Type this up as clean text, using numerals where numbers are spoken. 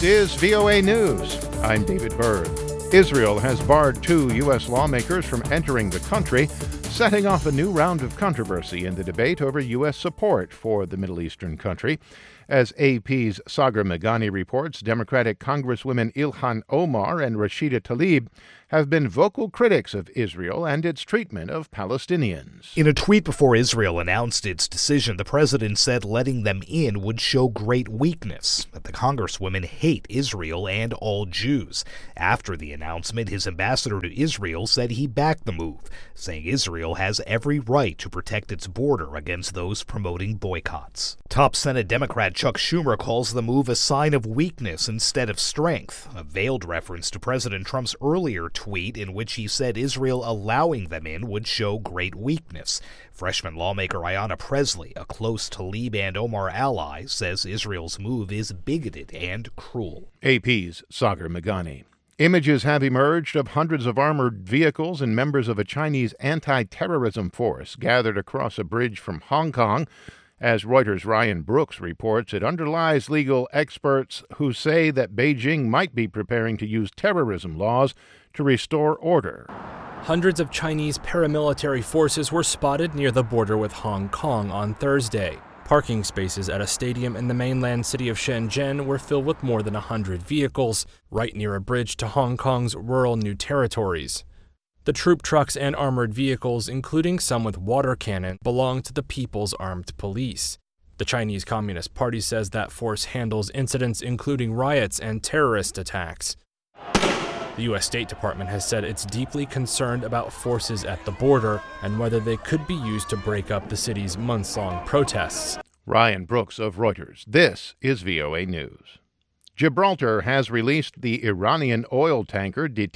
Is VOA News. I'm David Byrd. Israel has barred 2 U.S. lawmakers from entering the country, setting off a new round of controversy in the debate over U.S. support for the Middle Eastern country. As AP's Sagar Meghani reports, Democratic Congresswomen Ilhan Omar and Rashida Tlaib have been vocal critics of Israel and its treatment of Palestinians. In a tweet before Israel announced its decision, the president said letting them in would show great weakness, that the congresswomen hate Israel and all Jews. After the announcement, his ambassador to Israel said he backed the move, saying Israel has every right to protect its border against those promoting boycotts. Top Senate Democrat Chuck Schumer calls the move a sign of weakness instead of strength, a veiled reference to President Trump's earlier tweet in which he said Israel allowing them in would show great weakness. Freshman lawmaker Ayanna Pressley, a close Tlaib and Omar ally, says Israel's move is bigoted and cruel. AP's Sagar Meghani. Images have emerged of hundreds of armored vehicles and members of a Chinese anti-terrorism force gathered across a bridge from Hong Kong. As Reuters' Ryan Brooks reports, it underlies legal experts who say that Beijing might be preparing to use terrorism laws to restore order. Hundreds of Chinese paramilitary forces were spotted near the border with Hong Kong on Thursday. Parking spaces at a stadium in the mainland city of Shenzhen were filled with more than 100 vehicles, right near a bridge to Hong Kong's rural New Territories. The troop trucks and armored vehicles, including some with water cannon, belong to the People's Armed Police. The Chinese Communist Party says that force handles incidents including riots and terrorist attacks. The U.S. State Department has said it's deeply concerned about forces at the border and whether they could be used to break up the city's months-long protests. Ryan Brooks of Reuters. This is VOA News. Gibraltar has released the Iranian oil tanker detained